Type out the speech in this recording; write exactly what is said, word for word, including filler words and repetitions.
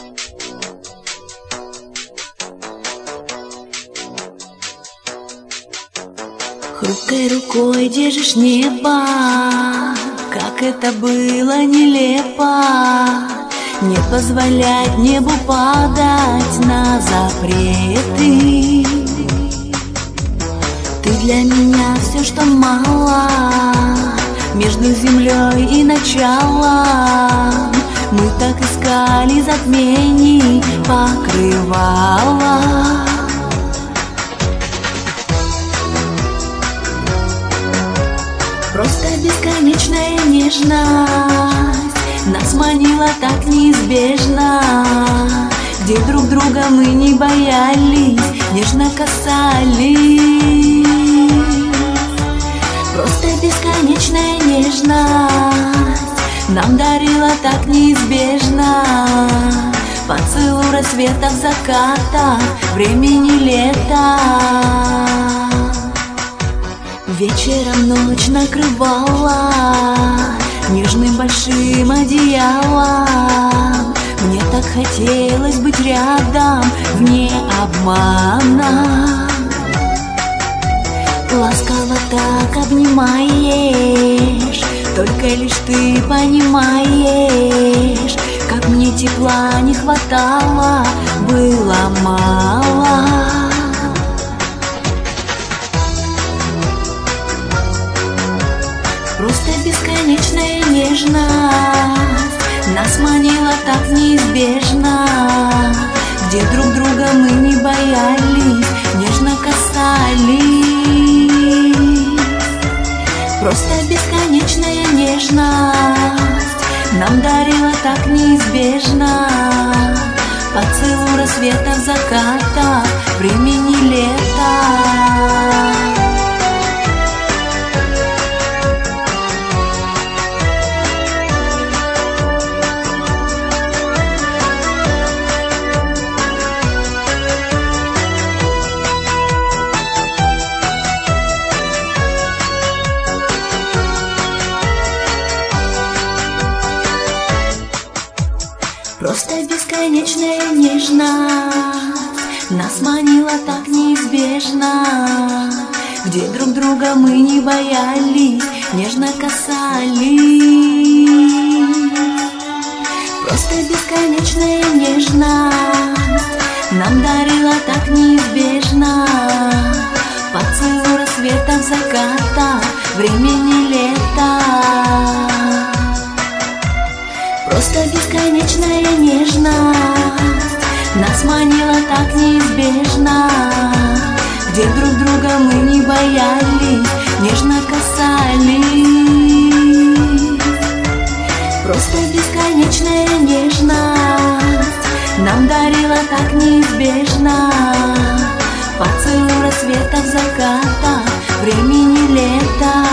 Хрупкой рукой держишь небо, как это было нелепо. Не позволять небу падать на запреты. Ты для меня все, что мало, между землей и началом. Мы так искали затмений покрывала. Просто бесконечная нежность нас манила так неизбежно, где друг друга мы не боялись, нежно касались. Просто бесконечная нежность нам дарила так неизбежно поцелуй рассветов, закатов, времени лета. Вечером ночь накрывала нежным большим одеялом. Мне так хотелось быть рядом, вне обмана. Ласково так обнимаешь, только лишь ты понимаешь, как мне тепла не хватало, было мало. Просто бесконечная нежность нас манила так неизбежно, где друг друга мы не боялись, нежно касались. Просто бесконечная нежность нам дарила так неизбежно поцелуй рассветов, закатов, времени лета. Просто бесконечная нежность нас манила так неизбежно, где друг друга мы не боялись, нежно касались. Просто бесконечная нежность нам дарила так неизбежно поцелуй рассветов, заката, времени лета. Просто бесконечная нежность нас манила так неизбежно, где друг друга мы не боялись, нежно касались. Просто бесконечная нежность нам дарила так неизбежно поцелуй рассветов, заката, времени лета.